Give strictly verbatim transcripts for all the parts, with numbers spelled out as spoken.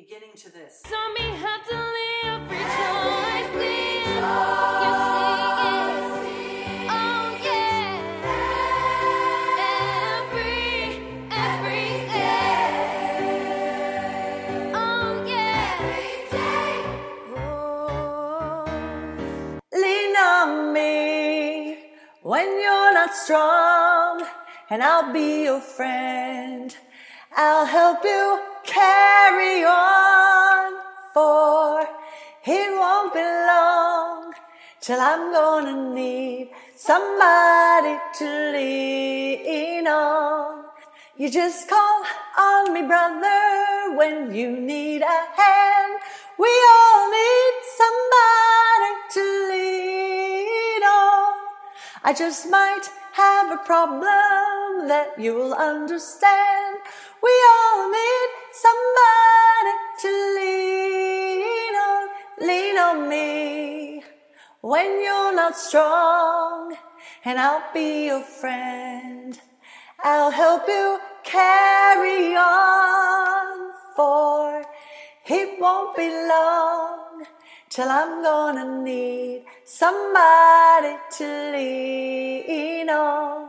beginning to this. Taught me how to live rejoicing. You sing it. Oh yeah. Every, every day. Oh yeah. Oh. Lean on me when you're not strong, and I'll be your friend. I'll help you carry on, for it won't be long till I'm gonna need somebody to lean on. You just call on me, brother, when you need a hand. We all need somebody to lean on. I just might have a problem that you'll understand. We all need somebody to lean on. Lean on me when you're not strong, and I'll be your friend. I'll help you carry on, for it won't be long till I'm gonna need somebody to lean on.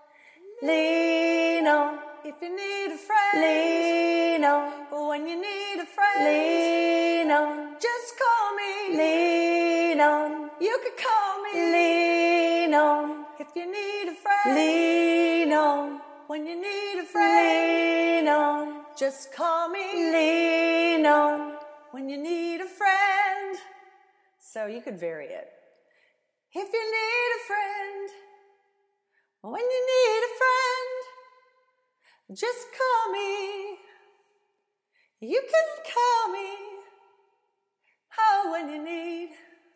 Lean on. If you need a friend, lean on. When you need a friend, lean on. Just call me, lean on. You can call me, lean on. If you need a friend, lean on. When you need a friend, lean on. Just call me, lean on. When you need a friend. So you could vary it. If you need a friend, when you need a friend, just call me. You can call me. Oh, when you need.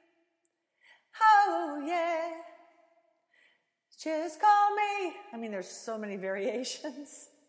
Oh, yeah. Just call me. I mean, there's so many variations.